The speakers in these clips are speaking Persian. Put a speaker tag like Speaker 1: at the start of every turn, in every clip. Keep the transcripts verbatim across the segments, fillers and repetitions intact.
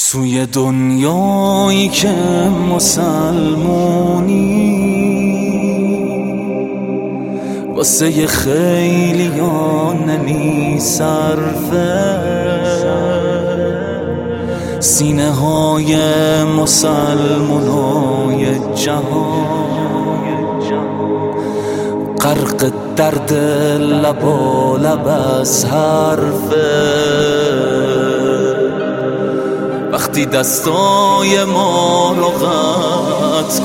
Speaker 1: توی دنیایی که مسلمونی واسه خیلیان نمی صرفه، سینه های مسلمانای جهان غرق درد لبا لب از حرفه. وقتی دستای ما رو قطع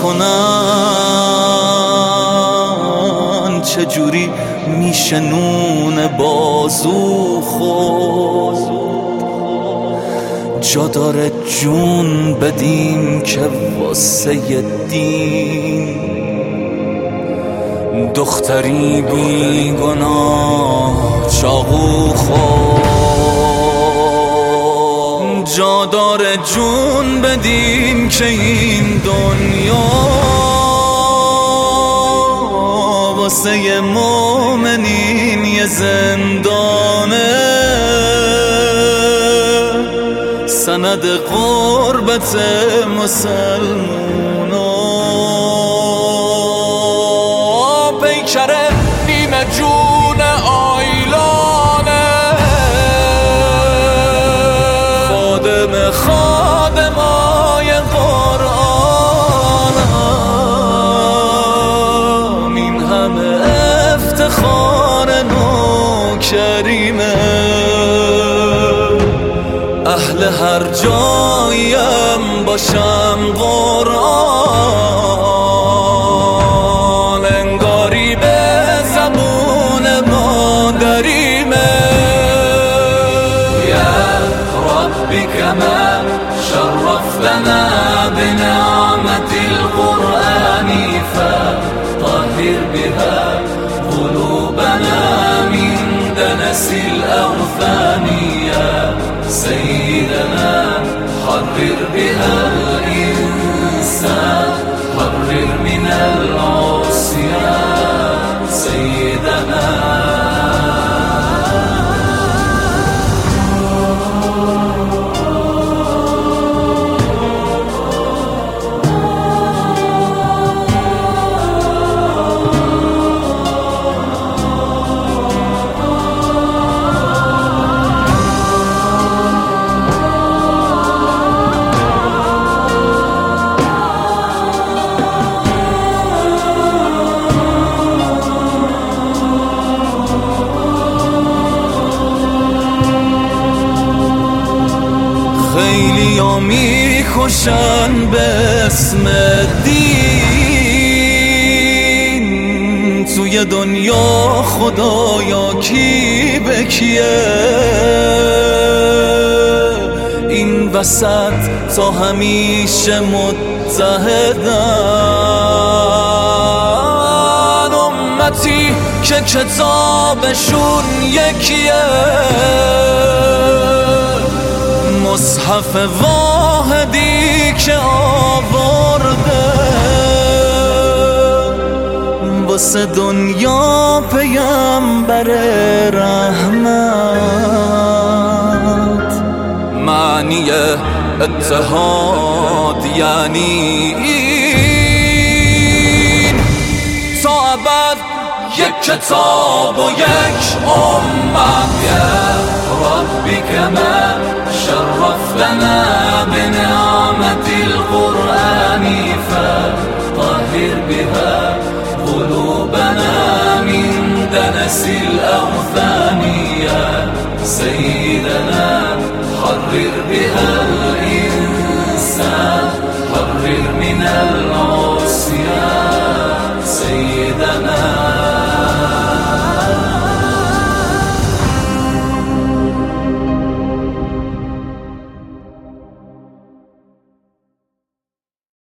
Speaker 1: کنن چجوری میشه نون بازو خورد؟ جا داره جون بدیم که واسه دین دختری بی گناه چاقو خورد. جا داره جون بدیم که این دنیا واسه مومنین یه زندانه، سند غربت مسلمونا. پیکره نیمه جون آیلانه، خادم خادمای قرآن، این همه افتخار نوکریمه. اهل هر جاییم باشم قرآن، انگاری به زبون مادریمه. یا ربی کما شرفتنا بنعمت القرآن فطهر بها قلوبنا من دنس الأوثان. سيدنا حرر بها الإنسان، حرر من العصيان سيدنا. خیلی ها می کشن به اسم دین، توی دنیا خدایا کی به کیه؟ این وسط تا همیشه متحدن، امتی که کتابشون یکیه، مصحف واحدی که آورده واسه دنیا پیامبر رحمت. معنی اتحاد یعنی این تا ابد یک کتاب و یک امت. یا ربی کما شرفتنا بنعمت القرآن فطهر بها قلوبنا من دنس الأوثان. يا سيدنا حرر بها الإنسان، حرر من العصيان